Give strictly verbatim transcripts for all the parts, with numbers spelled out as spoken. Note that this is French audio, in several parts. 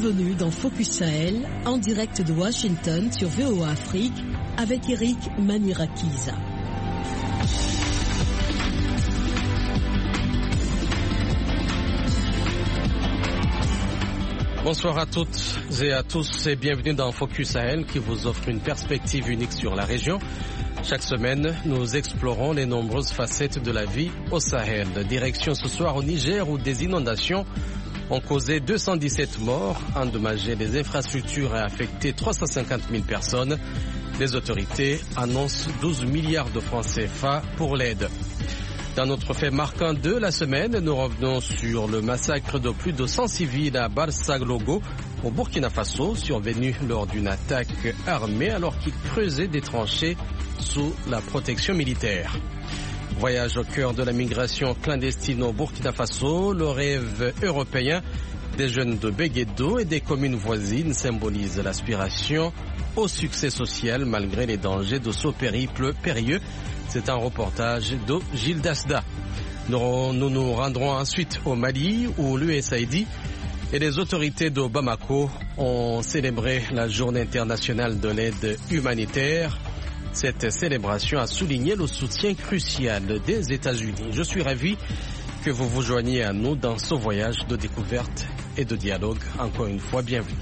Bienvenue dans Focus Sahel, en direct de Washington sur V O A Afrique, avec Eric Manirakiza. Bonsoir à toutes et à tous et bienvenue dans Focus Sahel qui vous offre une perspective unique sur la région. Chaque semaine, nous explorons les nombreuses facettes de la vie au Sahel. Direction ce soir au Niger où des inondations ont causé deux cent dix-sept morts, endommagé les infrastructures et affecté trois cent cinquante mille personnes. Les autorités annoncent douze milliards de francs C F A pour l'aide. Dans notre fait marquant de la semaine, nous revenons sur le massacre de plus de cent civils à Barsaglogo, au Burkina Faso, survenu lors d'une attaque armée alors qu'ils creusaient des tranchées sous la protection militaire. Voyage au cœur de la migration clandestine au Burkina Faso, le rêve européen des jeunes de Béguédo et des communes voisines symbolise l'aspiration au succès social malgré les dangers de ce périple périlleux. C'est un reportage de Gilles Dasda. Nous, nous nous rendrons ensuite au Mali où l'U S A I D et les autorités de Bamako ont célébré la journée internationale de l'aide humanitaire. Cette célébration a souligné le soutien crucial des États-Unis. Je suis ravi que vous vous joigniez à nous dans ce voyage de découverte et de dialogue. Encore une fois, bienvenue.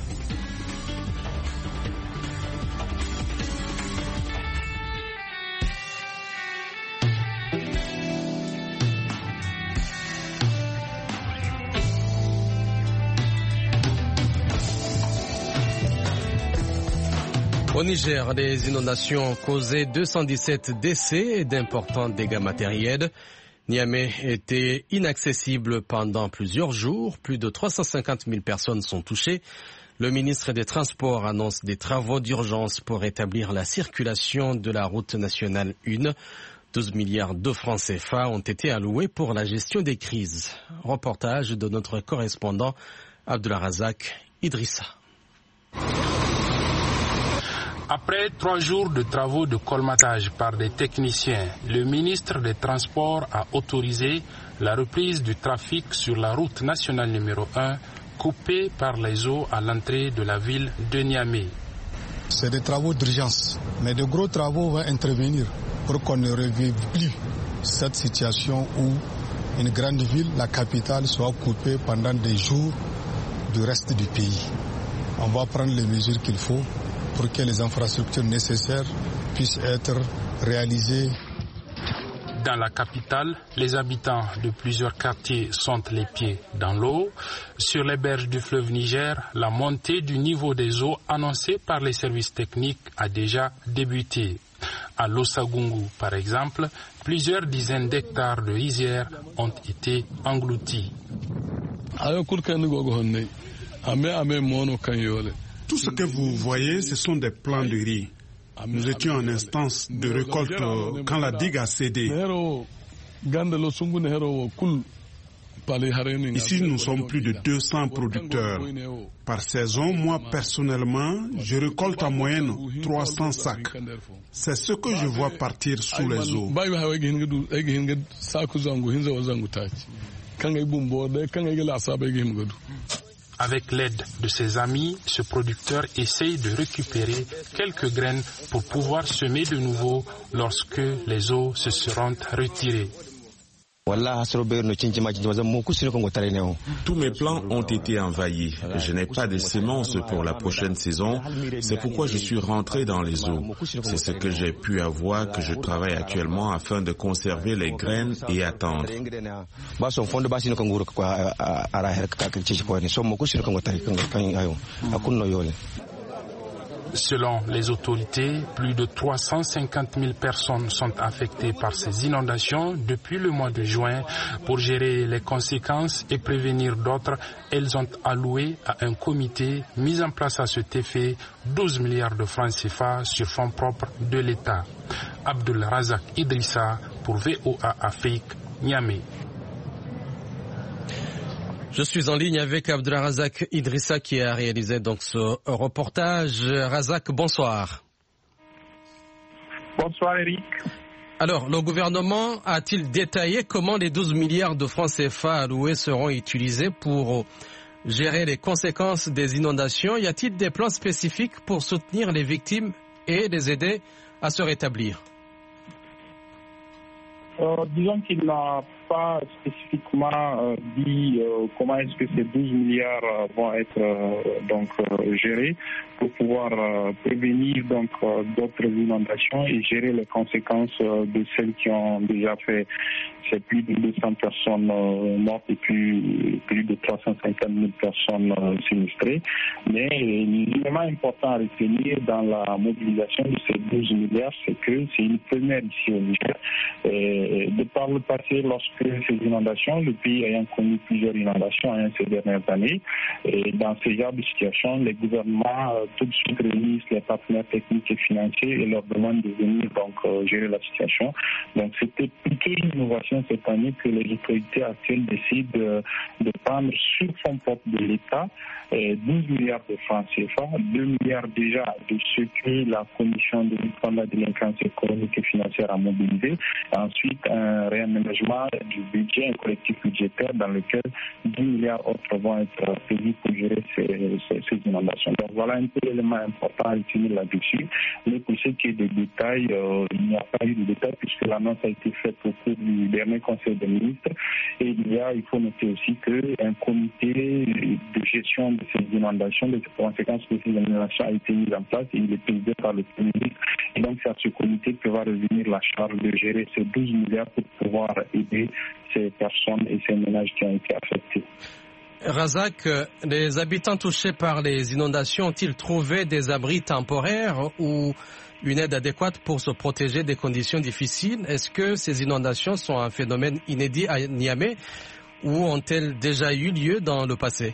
Au Niger, les inondations ont causé deux cent dix-sept décès et d'importants dégâts matériels. Niamey était inaccessible pendant plusieurs jours. Plus de trois cent cinquante mille personnes sont touchées. Le ministre des Transports annonce des travaux d'urgence pour rétablir la circulation de la route nationale un. douze milliards de francs C F A ont été alloués pour la gestion des crises. Reportage de notre correspondant Abdulrazak Idrissa. Après trois jours de travaux de colmatage par des techniciens, le ministre des Transports a autorisé la reprise du trafic sur la route nationale numéro un, coupée par les eaux à l'entrée de la ville de Niamey. C'est des travaux d'urgence, mais de gros travaux vont intervenir pour qu'on ne revive plus cette situation où une grande ville, la capitale, soit coupée pendant des jours du reste du pays. On va prendre les mesures qu'il faut pour que les infrastructures nécessaires puissent être réalisées. Dans la capitale, les habitants de plusieurs quartiers sont les pieds dans l'eau. Sur les berges du fleuve Niger, la montée du niveau des eaux annoncée par les services techniques a déjà débuté. À Lossagungu, par exemple, plusieurs dizaines d'hectares de rizières ont été engloutis. Tout ce que vous voyez, ce sont des plants de riz. Nous étions en instance de récolte quand la digue a cédé. Ici, nous sommes plus de deux cents producteurs. Par saison, moi, personnellement, je récolte en moyenne trois cents sacs. C'est ce que je vois partir sous les eaux. Avec l'aide de ses amis, ce producteur essaye de récupérer quelques graines pour pouvoir semer de nouveau lorsque les eaux se seront retirées. Tous mes plants ont été envahis. Je n'ai pas de semences pour la prochaine saison. C'est pourquoi je suis rentré dans les eaux. C'est ce que j'ai pu avoir, que je travaille actuellement afin de conserver les graines et attendre. Selon les autorités, plus de trois cent cinquante mille personnes sont affectées par ces inondations depuis le mois de juin. Pour gérer les conséquences et prévenir d'autres, elles ont alloué à un comité mis en place à cet effet douze milliards de francs C F A sur fonds propres de l'État. Abdulrazak Idrissa pour V O A Afrique, Niamey. Je suis en ligne avec Abdulrazak Idrissa qui a réalisé donc ce reportage. Razak, bonsoir. Bonsoir Eric. Alors, le gouvernement a-t-il détaillé comment les douze milliards de francs C F A alloués seront utilisés pour gérer les conséquences des inondations. Y a-t-il des plans spécifiques pour soutenir les victimes et les aider à se rétablir? Euh, disons qu'il n'a pas spécifiquement euh, dit euh, comment est-ce que ces douze milliards euh, vont être euh, donc euh, gérés pour pouvoir euh, prévenir donc euh, d'autres inondations et gérer les conséquences euh, de celles qui ont déjà fait c'est plus de deux cents personnes euh, mortes et puis plus de trois cent cinquante mille personnes euh, sinistrées. Mais l'élément important à retenir dans la mobilisation de ces douze milliards, c'est que c'est une première ici au Niger. Et de par le passé, lorsque ces inondations, le pays ayant connu plusieurs inondations hein, ces dernières années, et dans ce genre de situation, les gouvernements euh, tout de suite réunissent les partenaires techniques et financiers et leur demandent de venir donc euh, gérer la situation. Donc c'était plutôt une innovation cette année que les autorités actuelles décident de, de prendre sur fonds propres de l'État euh, douze milliards de francs C F A, deux milliards déjà de ce que la Commission de lutte contre la délinquance économique et financière a mobilisé. Ensuite, un réaménagement du budget, un collectif budgétaire dans lequel dix milliards autres vont être payés pour gérer ces, ces, ces inondations. Donc voilà un peu l'élément important à retenir là-dessus. Mais pour ce qui est des détails, euh, il n'y a pas eu de détails puisque l'annonce a été faite au cours du dernier Conseil des ministres. Et il y a, il faut noter aussi qu'un comité de gestion de ces inondations, de ces conséquences de ces inondations a été mis en place et il est présidé par le Premier ministre. Et donc c'est à ce comité que va revenir la charge de gérer ces douze milliards pour pouvoir aider ces personnes et ces ménages qui ont été affectés. Razak, les habitants touchés par les inondations ont-ils trouvé des abris temporaires ou une aide adéquate pour se protéger des conditions difficiles? Est-ce que ces inondations sont un phénomène inédit à Niamey ou ont-elles déjà eu lieu dans le passé?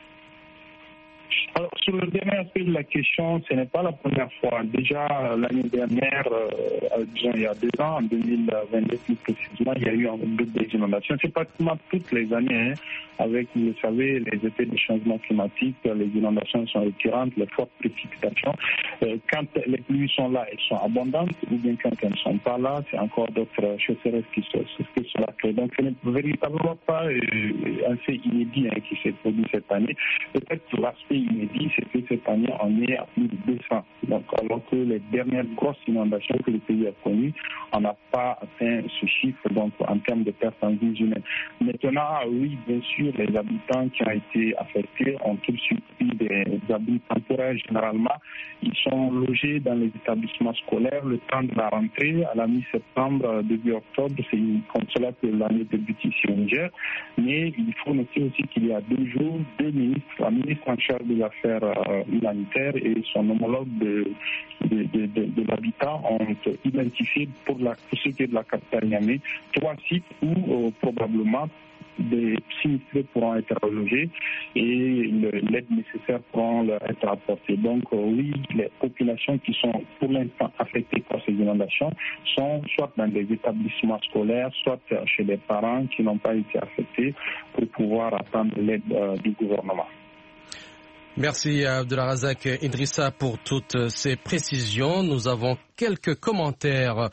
Alors, sur le dernier aspect de la question, ce n'est pas la première fois. Déjà, l'année dernière, euh, disons, il y a deux ans, en deux mille vingt-deux plus précisément, il y a eu un double des inondations. C'est pratiquement toutes les années, hein, avec, vous le savez, les effets du changement climatique, les inondations sont récurrentes, les fortes précipitations. Euh, quand les pluies sont là, elles sont abondantes, ou bien quand elles ne sont pas là, c'est encore d'autres choses qui se, qui se créent. Donc, ce n'est véritablement pas euh, un fait inédit hein, qui s'est produit cette année. Peut-être l'aspect inédit, c'est que cette année, on est à plus de deux cents. Donc, alors que les dernières grosses inondations que le pays a connues, on n'a pas atteint ce chiffre donc, en termes de pertes en vie humaine. Maintenant, oui, bien sûr, les habitants qui ont été affectés ont tout de suite eu des abris temporaires. Généralement, ils sont logés dans les établissements scolaires le temps de la rentrée, à la mi-septembre, début octobre. C'est comme cela que l'année débute ici au Niger. Mais il faut noter aussi qu'il y a deux jours, deux ministres, la ministre en charge des affaires euh, humanitaires et son homologue de, de, de, de, de l'habitat ont identifié pour, la, pour ce qui est de la capitale Niamey trois sites où euh, probablement des sinistrés pourront être relogés et l'aide nécessaire pourront leur être apportée. Donc euh, oui, les populations qui sont pour l'instant affectées par ces inondations sont soit dans des établissements scolaires, soit chez des parents qui n'ont pas été affectés pour pouvoir attendre l'aide euh, du gouvernement. Merci Abdelrazak Idrissa pour toutes ces précisions. Nous avons quelques commentaires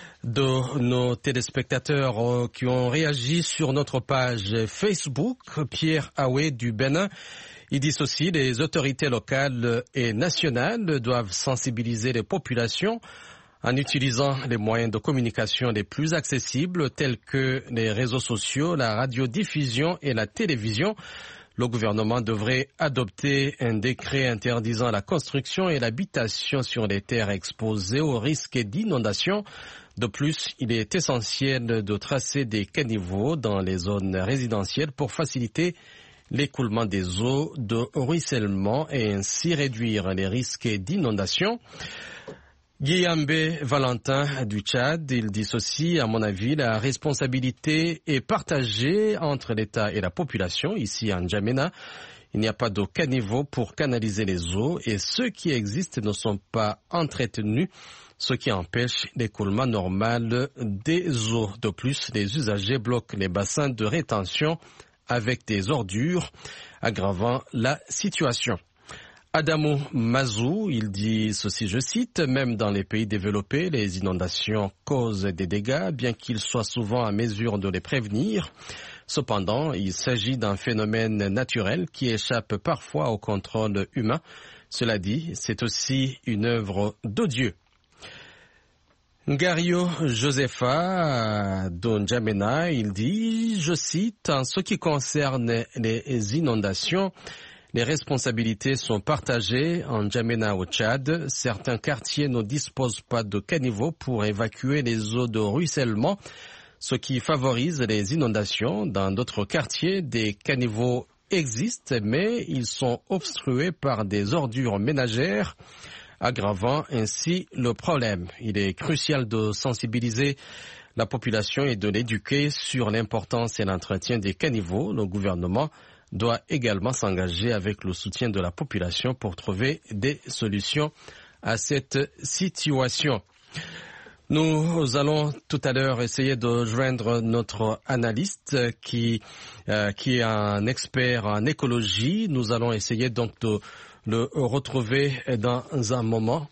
de nos téléspectateurs qui ont réagi sur notre page Facebook. Pierre Aoué du Bénin, il dit ceci: les autorités locales et nationales doivent sensibiliser les populations en utilisant les moyens de communication les plus accessibles tels que les réseaux sociaux, la radiodiffusion et la télévision. Le gouvernement devrait adopter un décret interdisant la construction et l'habitation sur les terres exposées au risque d'inondation. De plus, il est essentiel de tracer des caniveaux dans les zones résidentielles pour faciliter l'écoulement des eaux de ruissellement et ainsi réduire les risques d'inondation. Guillaume Valentin du Tchad, il dit ceci: à mon avis, la responsabilité est partagée entre l'État et la population. Ici en N'Djamena, il n'y a pas de caniveau pour canaliser les eaux et ceux qui existent ne sont pas entretenus, ce qui empêche l'écoulement normal des eaux. De plus, les usagers bloquent les bassins de rétention avec des ordures, aggravant la situation. Adamou Mazou, il dit ceci, je cite: même dans les pays développés, les inondations causent des dégâts, bien qu'ils soient souvent à mesure de les prévenir. Cependant, il s'agit d'un phénomène naturel qui échappe parfois au contrôle humain. Cela dit, c'est aussi une œuvre de Dieu. Ngario Josepha de N'Djamena, il dit, je cite, en ce qui concerne les inondations, les responsabilités sont partagées. En N'Djamena au Tchad, certains quartiers ne disposent pas de caniveaux pour évacuer les eaux de ruissellement, ce qui favorise les inondations. Dans d'autres quartiers, des caniveaux existent, mais ils sont obstrués par des ordures ménagères, aggravant ainsi le problème. Il est crucial de sensibiliser la population et de l'éduquer sur l'importance et l'entretien des caniveaux. Le gouvernement doit également s'engager avec le soutien de la population pour trouver des solutions à cette situation. Nous allons tout à l'heure essayer de joindre notre analyste qui, euh, qui est un expert en écologie. Nous allons essayer donc de le retrouver dans un moment.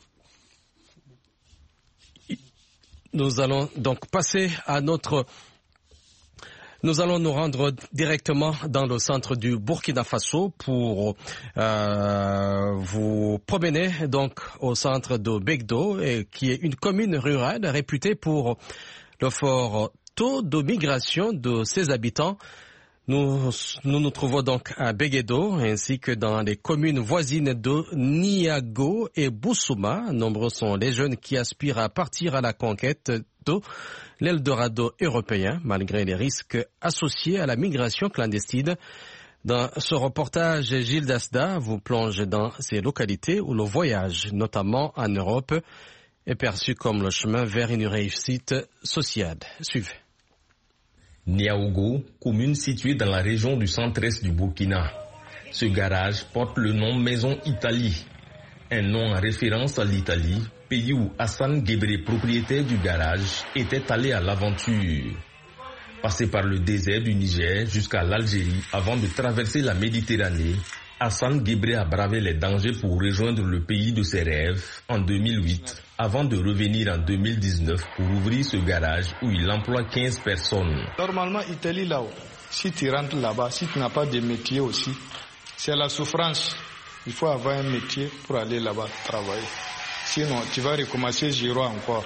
Nous allons donc passer à notre... Nous allons nous rendre directement dans le centre du Burkina Faso pour euh, vous promener donc au centre de Begdo, et, qui est une commune rurale réputée pour le fort taux de migration de ses habitants. Nous, nous nous trouvons donc à Begdo ainsi que dans les communes voisines de Niago et Boussouma. Nombreux sont les jeunes qui aspirent à partir à la conquête de l'Eldorado européen, malgré les risques associés à la migration clandestine. Dans ce reportage, Gilles Dasda vous plonge dans ces localités où le voyage, notamment en Europe, est perçu comme le chemin vers une réussite sociale. Suivez. Niaogo, commune située dans la région du centre-est du Burkina. Ce garage porte le nom Maison Italie, un nom en référence à l'Italie, pays où Hassan Guébré, propriétaire du garage, était allé à l'aventure. Passé par le désert du Niger jusqu'à l'Algérie avant de traverser la Méditerranée, Hassan Guébré a bravé les dangers pour rejoindre le pays de ses rêves en deux mille huit, avant de revenir en deux mille dix-neuf pour ouvrir ce garage où il emploie quinze personnes. Normalement, Italie là-haut, si tu rentres là-bas, si tu n'as pas de métier aussi, c'est la souffrance. Il faut avoir un métier pour aller là-bas travailler. Sinon, tu vas recommencer zéro encore.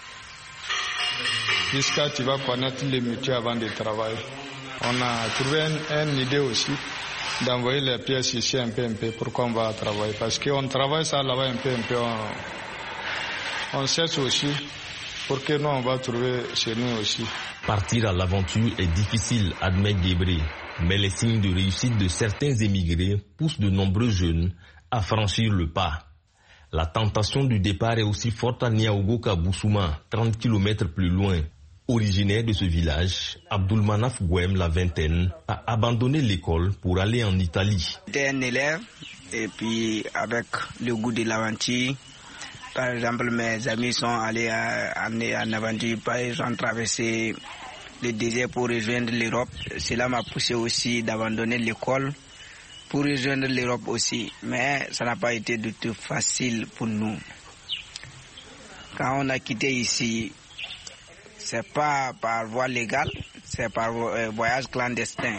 Jusqu'à tu vas connaître les métiers avant de travailler. On a trouvé une un idée aussi d'envoyer les pièces ici un peu un peu pour qu'on va travailler. Parce qu'on travaille ça là-bas un peu un peu. On, on cherche aussi pour que nous on va trouver chez nous aussi. Partir à l'aventure est difficile, admet Guébré. Mais les signes de réussite de certains émigrés poussent de nombreux jeunes à franchir le pas. La tentation du départ est aussi forte à Niaogo qu'à Boussouma, trente kilomètres plus loin. Originaire de ce village, Abdulmanaf Gouem, la vingtaine, a abandonné l'école pour aller en Italie. J'étais un élève et puis avec le goût de l'aventure, par exemple mes amis sont allés en, en aventure, ils ont traversé le désert pour rejoindre l'Europe. Cela m'a poussé aussi d'abandonner l'école pour rejoindre l'Europe aussi. Mais ça n'a pas été du tout facile pour nous. Quand on a quitté ici, c'est pas par voie légale, c'est par voyage clandestin.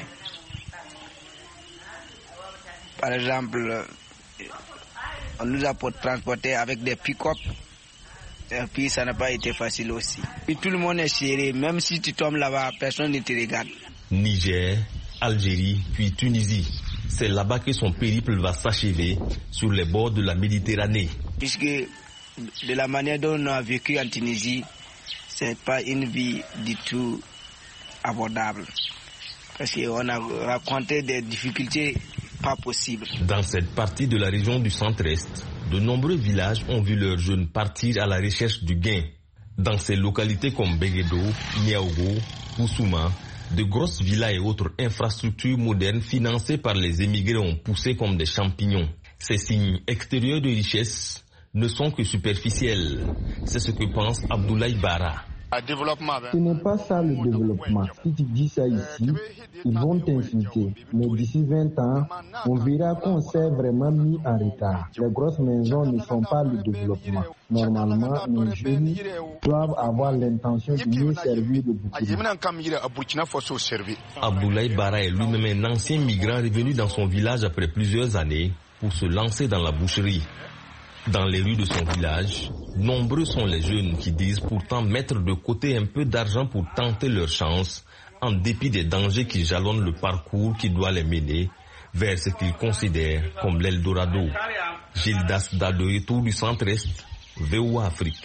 Par exemple, on nous a transportés avec des pick-up. Et puis ça n'a pas été facile aussi. Et tout le monde est serré, même si tu tombes là-bas, personne ne te regarde. Niger, Algérie, puis Tunisie. C'est là-bas que son périple va s'achever, sur les bords de la Méditerranée. Puisque de la manière dont on a vécu en Tunisie, c'est pas une vie du tout abordable. Parce qu'on a rencontré des difficultés pas possibles. Dans cette partie de la région du centre-est, de nombreux villages ont vu leurs jeunes partir à la recherche du gain. Dans ces localités comme Begdo, Niaogo, Boussouma, de grosses villas et autres infrastructures modernes financées par les émigrés ont poussé comme des champignons. Ces signes extérieurs de richesse ne sont que superficiels. C'est ce que pense Abdoulaye Bara. Ce n'est pas ça le développement. Si tu dis ça ici, ils vont t'insulter. Mais d'ici vingt ans, on verra qu'on s'est vraiment mis en retard. Les grosses maisons ne sont pas le développement. Normalement, nos jeunes doivent avoir l'intention de mieux servir le Burkina. Abdoulaye Bara est lui-même un ancien migrant revenu dans son village après plusieurs années pour se lancer dans la boucherie. Dans les rues de son village, nombreux sont les jeunes qui disent pourtant mettre de côté un peu d'argent pour tenter leur chance, en dépit des dangers qui jalonnent le parcours qui doit les mener vers ce qu'ils considèrent comme l'Eldorado. Gildas Da de retour du Centre-Est, V O A Afrique.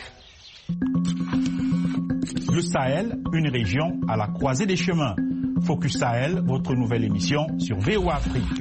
Le Sahel, une région à la croisée des chemins. Focus Sahel, votre nouvelle émission sur V O A Afrique.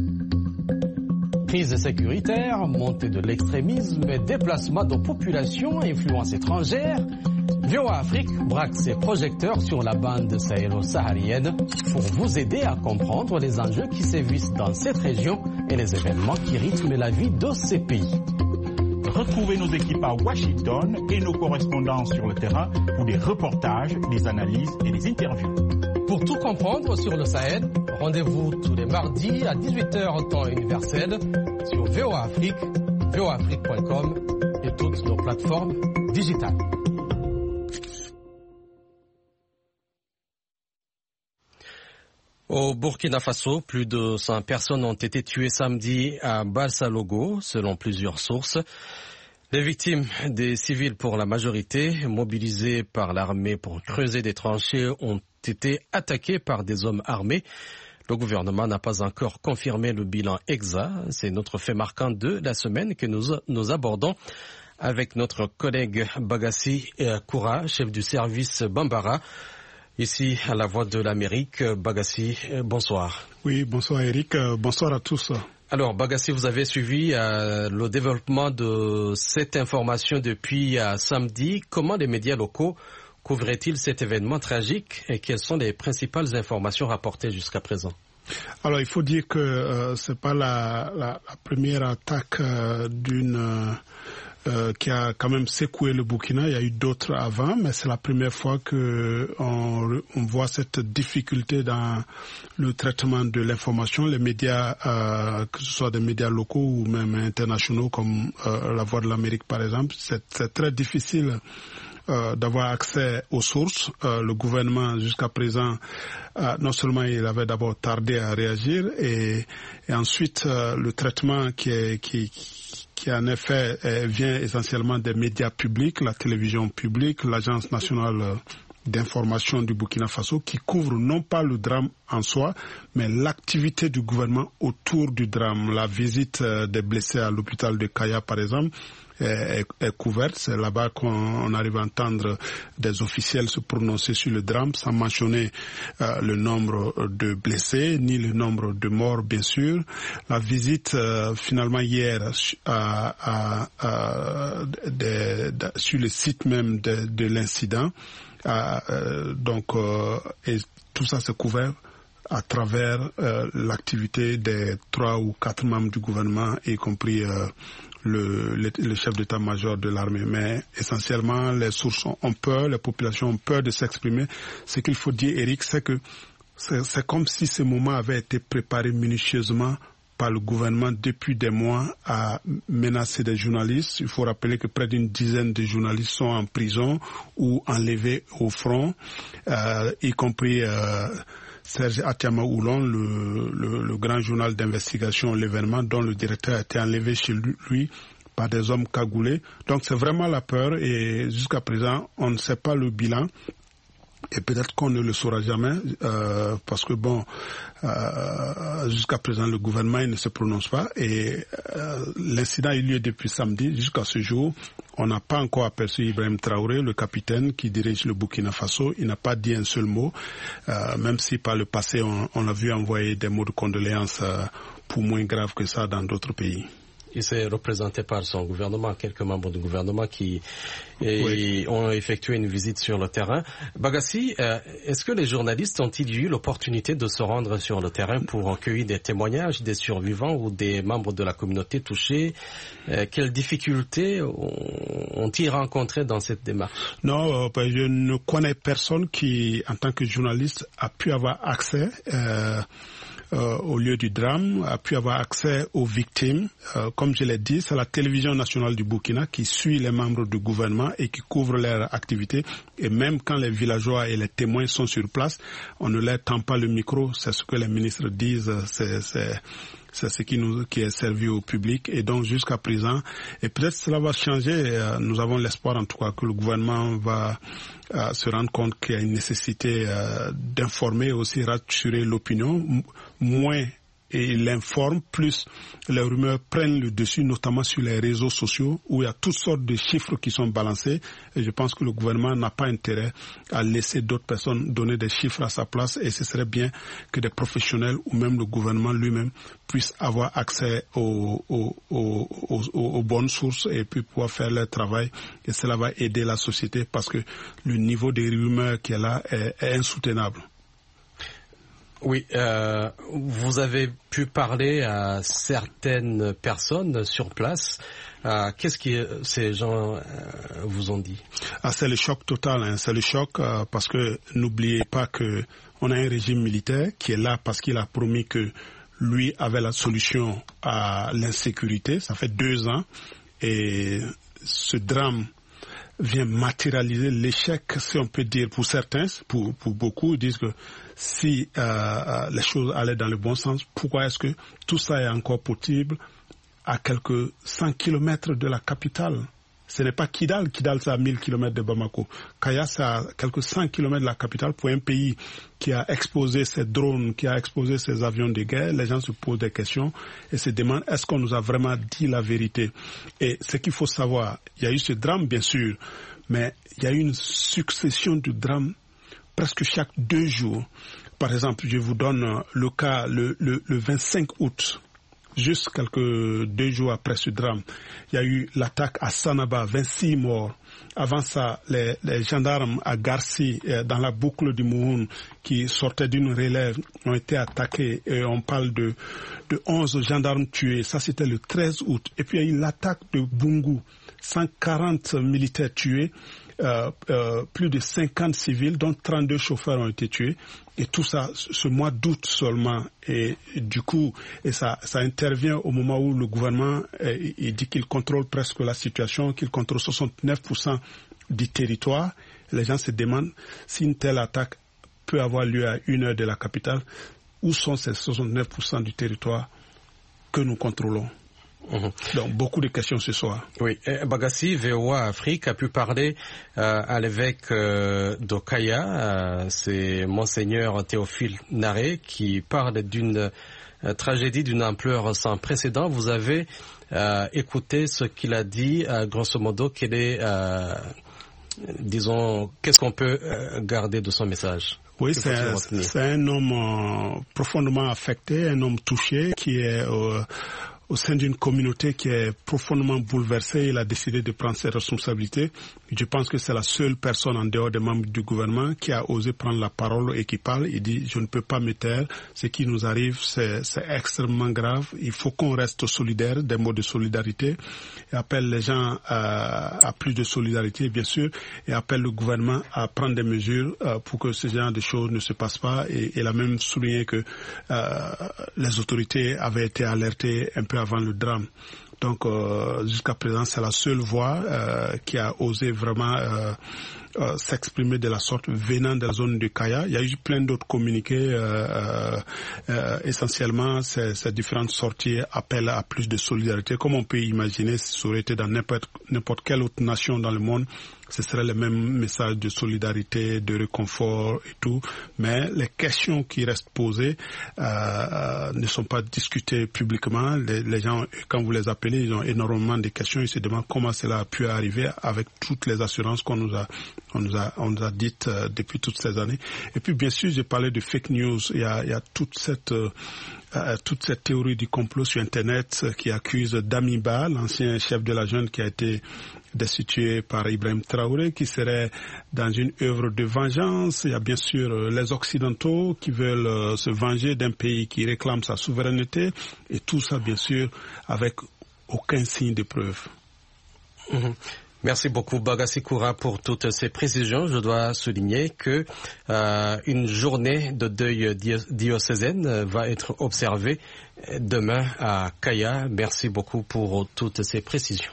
Crise sécuritaire, montée de l'extrémisme, déplacement de populations, influence étrangère. V O A Afrique braque ses projecteurs sur la bande sahélo-saharienne pour vous aider à comprendre les enjeux qui sévissent dans cette région et les événements qui rythment la vie de ces pays. Retrouvez nos équipes à Washington et nos correspondants sur le terrain pour des reportages, des analyses et des interviews. Pour tout comprendre sur le Sahel, rendez-vous tous les mardis à dix-huit heures temps universel sur V O A Afrique, V O A Afrique point com et toutes nos plateformes digitales. Au Burkina Faso, plus de cent personnes ont été tuées samedi à Balsalogo, selon plusieurs sources. Les victimes, des civils pour la majorité, mobilisés par l'armée pour creuser des tranchées, ont été attaquées par des hommes armés. Le gouvernement n'a pas encore confirmé le bilan exact. C'est notre fait marquant de la semaine que nous, nous abordons avec notre collègue Bagassi Koura, chef du service Bambara. Ici, à la Voix de l'Amérique, Bagassi, bonsoir. Oui, bonsoir Eric, bonsoir à tous. Alors, Bagassi, vous avez suivi euh, le développement de cette information depuis euh, samedi. Comment les médias locaux couvraient-ils cet événement tragique et quelles sont les principales informations rapportées jusqu'à présent? Alors, il faut dire que euh, ce n'est pas la, la, la première attaque euh, d'une... Euh, Euh, qui a quand même secoué le Burkina. Il y a eu d'autres avant, mais c'est la première fois que on, on voit cette difficulté dans le traitement de l'information. Les médias, euh, que ce soit des médias locaux ou même internationaux comme euh, La Voix de l'Amérique par exemple, c'est, c'est très difficile Euh, d'avoir accès aux sources. Euh, le gouvernement, jusqu'à présent, euh, non seulement il avait d'abord tardé à réagir, et, et ensuite euh, le traitement qui, est, qui, qui en effet euh, vient essentiellement des médias publics, la télévision publique, l'Agence nationale d'information du Burkina Faso, qui couvre non pas le drame en soi, mais l'activité du gouvernement autour du drame. La visite euh, des blessés à l'hôpital de Kaya, par exemple, Est, est couverte. C'est là-bas qu'on arrive à entendre des officiels se prononcer sur le drame sans mentionner euh, le nombre de blessés ni le nombre de morts, bien sûr. La visite euh, finalement hier à, à, à, de, de, sur le site même de, de l'incident, euh, donc euh, et tout ça c'est couvert à travers euh, l'activité des trois ou quatre membres du gouvernement, y compris euh, le, le, le chef d'état-major de l'armée. Mais essentiellement, les sources ont peur, les populations ont peur de s'exprimer. Ce qu'il faut dire, Eric, c'est que c'est, c'est comme si ce moment avait été préparé minutieusement par le gouvernement depuis des mois à menacer des journalistes. Il faut rappeler que près d'une dizaine de journalistes sont en prison ou enlevés au front, euh, y compris euh, Serge Atiama Oulon, le, le, le grand journal d'investigation L'événement, dont le directeur a été enlevé chez lui par des hommes cagoulés. Donc c'est vraiment la peur, et jusqu'à présent on ne sait pas le bilan. Et peut-être qu'on ne le saura jamais, euh, parce que bon, euh, jusqu'à présent le gouvernement il ne se prononce pas, et euh, l'incident a eu lieu depuis samedi. Jusqu'à ce jour, on n'a pas encore aperçu Ibrahim Traoré, le capitaine qui dirige le Burkina Faso. Il n'a pas dit un seul mot, euh, même si par le passé on, on a vu envoyer des mots de condoléances euh, pour moins graves que ça dans d'autres pays. Il s'est représenté par son gouvernement, quelques membres du gouvernement qui et, oui. ont effectué une visite sur le terrain. Bagassi, euh, est-ce que les journalistes ont-ils eu l'opportunité de se rendre sur le terrain pour recueillir des témoignages des survivants ou des membres de la communauté touchés? euh, Quelles difficultés ont-ils rencontrées dans cette démarche? Non, euh, je ne connais personne qui, en tant que journaliste, a pu avoir accès euh, Euh, au lieu du drame, a pu avoir accès aux victimes. Euh, comme je l'ai dit, c'est la télévision nationale du Burkina qui suit les membres du gouvernement et qui couvre leurs activités. Et même quand les villageois et les témoins sont sur place, on ne leur tend pas le micro. C'est ce que les ministres disent. C'est, c'est, c'est ce qui nous qui est servi au public. Et donc jusqu'à présent, et peut-être cela va changer. Euh, nous avons l'espoir en tout cas que le gouvernement va euh, se rendre compte qu'il y a une nécessité euh, d'informer et aussi rassurer l'opinion. Moins et il informe, plus les rumeurs prennent le dessus, notamment sur les réseaux sociaux où il y a toutes sortes de chiffres qui sont balancés. Et je pense que le gouvernement n'a pas intérêt à laisser d'autres personnes donner des chiffres à sa place. Et ce serait bien que des professionnels ou même le gouvernement lui-même puissent avoir accès aux, aux, aux, aux, aux bonnes sources et puis pouvoir faire leur travail. Et cela va aider la société parce que le niveau des rumeurs qui est là est, est insoutenable. Oui, euh, vous avez pu parler à certaines personnes sur place. Euh, qu'est-ce que ces gens euh, vous ont dit? Ah, c'est le choc total, hein. C'est le choc euh, parce que n'oubliez pas que on a un régime militaire qui est là parce qu'il a promis que lui avait la solution à l'insécurité. Ça fait deux ans et ce drame vient matérialiser l'échec, si on peut dire, pour certains, pour, pour beaucoup, ils disent que si euh, les choses allaient dans le bon sens, pourquoi est-ce que tout ça est encore possible à quelques cent kilomètres de la capitale? Ce n'est pas Kidal, Kidal c'est à mille kilomètres de Bamako. Kaya c'est à quelques cent kilomètres de la capitale. Pour un pays qui a exposé ses drones, qui a exposé ses avions de guerre, les gens se posent des questions et se demandent est-ce qu'on nous a vraiment dit la vérité? Et ce qu'il faut savoir, il y a eu ce drame bien sûr, mais il y a eu une succession de drames presque chaque deux jours. Par exemple, je vous donne le cas le, le, le vingt-cinq août. Juste quelques deux jours après ce drame, il y a eu l'attaque à Sanaba, vingt-six morts. Avant ça, les, les gendarmes à Garci, euh, dans la boucle du Mouhoun, qui sortaient d'une relève, ont été attaqués. Et on parle de, de onze gendarmes tués. Ça, c'était le treize août. Et puis, il y a eu l'attaque de Bungu, cent quarante militaires tués. Euh, euh, plus de cinquante civils, dont trente-deux chauffeurs ont été tués. Et tout ça, ce mois d'août seulement. Et, et du coup, et ça, ça intervient au moment où le gouvernement eh, il dit qu'il contrôle presque la situation, qu'il contrôle soixante-neuf pour cent du territoire. Les gens se demandent si une telle attaque peut avoir lieu à une heure de la capitale. Où sont ces soixante-neuf pour cent du territoire que nous contrôlons? Mmh. Donc beaucoup de questions ce soir. Oui, Bagassi, V O A Afrique a pu parler euh, à l'évêque euh, d'Okaya, euh, c'est Monseigneur Théophile Naré, qui parle d'une euh, tragédie d'une ampleur sans précédent. Vous avez euh, écouté ce qu'il a dit, euh, grosso modo, quel est, euh, disons, qu'est-ce qu'on peut euh, garder de son message? Oui, c'est un, c'est un homme euh, profondément affecté, un homme touché, qui est euh, au sein d'une communauté qui est profondément bouleversée. Il a décidé de prendre ses responsabilités. Je pense que c'est la seule personne en dehors des membres du gouvernement qui a osé prendre la parole et qui parle. Il dit, je ne peux pas me taire. Ce qui nous arrive, c'est, c'est extrêmement grave. Il faut qu'on reste solidaire, des mots de solidarité. Et appelle les gens à, à plus de solidarité, bien sûr, et appelle le gouvernement à prendre des mesures euh, pour que ce genre de choses ne se passent pas. Et il a même souligné que euh, les autorités avaient été alertées un peu avant le drame. Donc euh, jusqu'à présent, c'est la seule voix euh, qui a osé vraiment euh, euh, s'exprimer de la sorte venant de la zone de Kaya. Il y a eu plein d'autres communiqués. Euh, euh, essentiellement, ces, ces différentes sorties appellent à plus de solidarité. Comme on peut imaginer, si ça aurait été dans n'importe, n'importe quelle autre nation dans le monde, ce serait le même message de solidarité, de réconfort et tout. Mais les questions qui restent posées euh, ne sont pas discutées publiquement. Les, les gens, quand vous les appelez, ils ont énormément de questions. Ils se demandent comment cela a pu arriver avec toutes les assurances qu'on nous a On nous a, on nous a dit euh, depuis toutes ces années. Et puis, bien sûr, j'ai parlé de fake news. Il y a, il y a toute cette, euh, euh, toute cette théorie du complot sur Internet euh, qui accuse Damiba, l'ancien chef de la junte qui a été destitué par Ibrahim Traoré, qui serait dans une œuvre de vengeance. Il y a bien sûr euh, les Occidentaux qui veulent euh, se venger d'un pays qui réclame sa souveraineté. Et tout ça, bien sûr, avec aucun signe de preuve. Mmh. Merci beaucoup Bagassi Koura pour toutes ces précisions. Je dois souligner que euh, une journée de deuil diocésaine va être observée demain à Kaya. Merci beaucoup pour toutes ces précisions.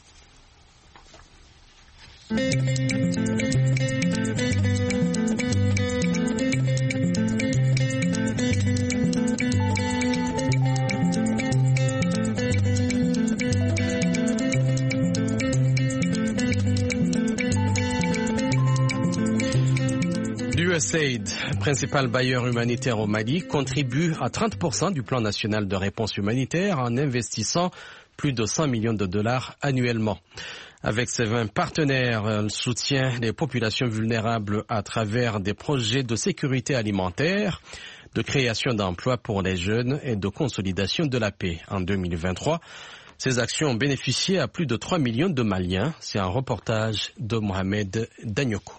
l'U S A I D, principal bailleur humanitaire au Mali, contribue à trente pour cent du plan national de réponse humanitaire en investissant plus de cent millions de dollars annuellement. Avec ses vingt partenaires, elle soutient les populations vulnérables à travers des projets de sécurité alimentaire, de création d'emplois pour les jeunes et de consolidation de la paix. En deux mille vingt-trois, ces actions ont bénéficié à plus de trois millions de Maliens. C'est un reportage de Mohamed Danyoko.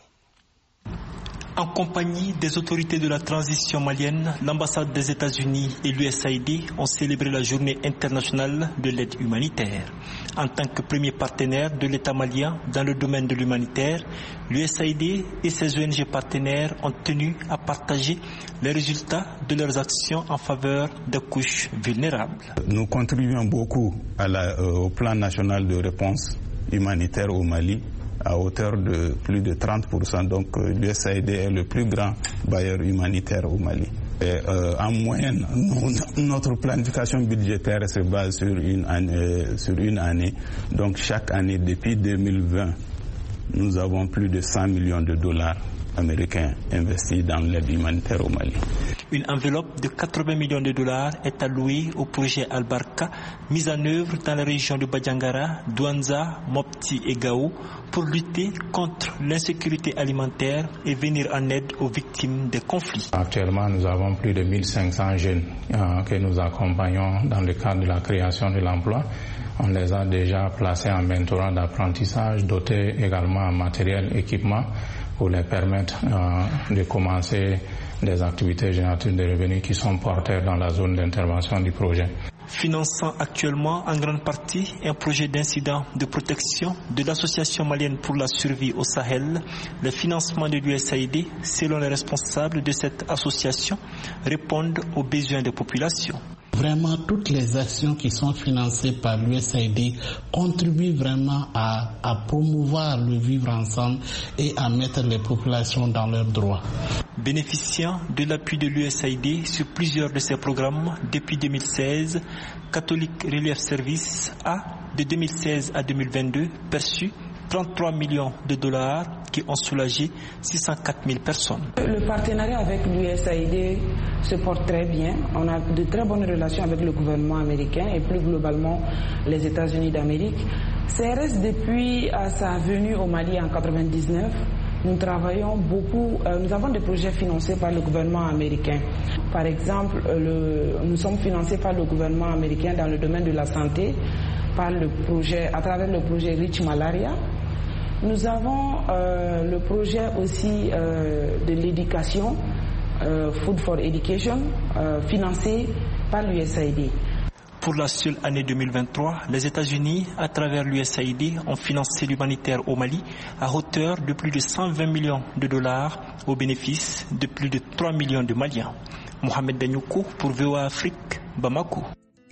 En compagnie des autorités de la transition malienne, l'ambassade des États-Unis et l'U S A I D ont célébré la journée internationale de l'aide humanitaire. En tant que premier partenaire de l'État malien dans le domaine de l'humanitaire, l'U S A I D et ses O N G partenaires ont tenu à partager les résultats de leurs actions en faveur des couches vulnérables. Nous contribuons beaucoup à la, euh, au plan national de réponse humanitaire au Mali, à hauteur de plus de trente pour cent. Donc euh, l'U S A I D est le plus grand bailleur humanitaire au Mali. Et, euh, en moyenne, nous, notre planification budgétaire se base sur une année, sur une année. Donc chaque année, depuis deux mille vingt, nous avons plus de cent millions de dollars américains investis dans l'aide humanitaire au Mali. Une enveloppe de quatre-vingts millions de dollars est allouée au projet Al-Barka, mis en œuvre dans la région de Badiangara, Douanza, Mopti et Gao, pour lutter contre l'insécurité alimentaire et venir en aide aux victimes des conflits. Actuellement, nous avons plus de mille cinq cents jeunes euh, que nous accompagnons dans le cadre de la création de l'emploi. On les a déjà placés en mentorat d'apprentissage, dotés également en matériel, équipement, pour les permettre euh, de commencer des activités génératrices de revenus qui sont porteurs dans la zone d'intervention du projet. Finançant actuellement en grande partie un projet d'incident de protection de l'Association malienne pour la survie au Sahel, le financement de l'U S A I D, selon les responsables de cette association, répondent aux besoins des populations. Vraiment, toutes les actions qui sont financées par l'U S A I D contribuent vraiment à, à promouvoir le vivre ensemble et à mettre les populations dans leurs droits. Bénéficiant de l'appui de l'U S A I D sur plusieurs de ses programmes depuis deux mille seize, Catholic Relief Service a, de deux mille seize à deux mille vingt-deux, perçu trente-trois millions de dollars qui ont soulagé six cent quatre mille personnes. Le partenariat avec l'U S A I D se porte très bien. On a de très bonnes relations avec le gouvernement américain et plus globalement les États-Unis d'Amérique. C R S, depuis sa venue au Mali en quatre-vingt-dix-neuf, nous travaillons beaucoup, euh, nous avons des projets financés par le gouvernement américain. Par exemple, le, nous sommes financés par le gouvernement américain dans le domaine de la santé, par le projet, à travers le projet Rich Malaria. Nous avons euh, le projet aussi euh, de l'éducation, euh, Food for Education, euh, financé par l'U S A I D. Pour la seule année deux mille vingt-trois, les États-Unis, à travers l'U S A I D, ont financé l'humanitaire au Mali à hauteur de plus de cent vingt millions de dollars au bénéfice de plus de trois millions de Maliens. Mohamed Danyoko pour V O A Afrique, Bamako.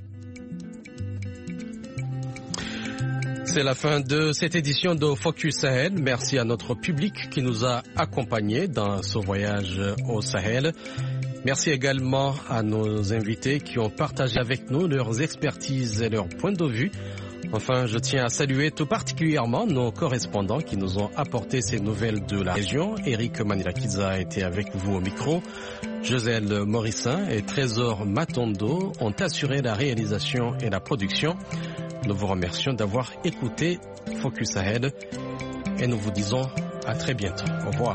C'est la fin de cette édition de Focus Sahel. Merci à notre public qui nous a accompagnés dans ce voyage au Sahel. Merci également à nos invités qui ont partagé avec nous leurs expertises et leurs points de vue. Enfin, je tiens à saluer tout particulièrement nos correspondants qui nous ont apporté ces nouvelles de la région. Eric Manirakiza a été avec vous au micro. Joselle Morissin et Trésor Matondo ont assuré la réalisation et la production. Nous vous remercions d'avoir écouté Focus Sahel et nous vous disons à À très bientôt. Au revoir.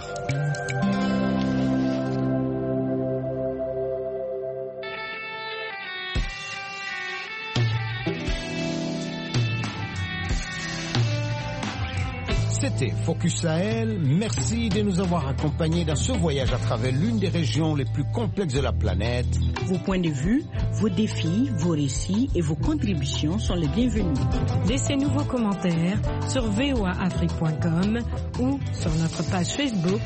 C'était Focus Sahel. Merci de nous avoir accompagnés dans ce voyage à travers l'une des régions les plus complexes de la planète. Vos points de vue, vos défis, vos récits et vos contributions sont les bienvenus. Laissez-nous vos commentaires sur v o a afrique point com ou sur notre page Facebook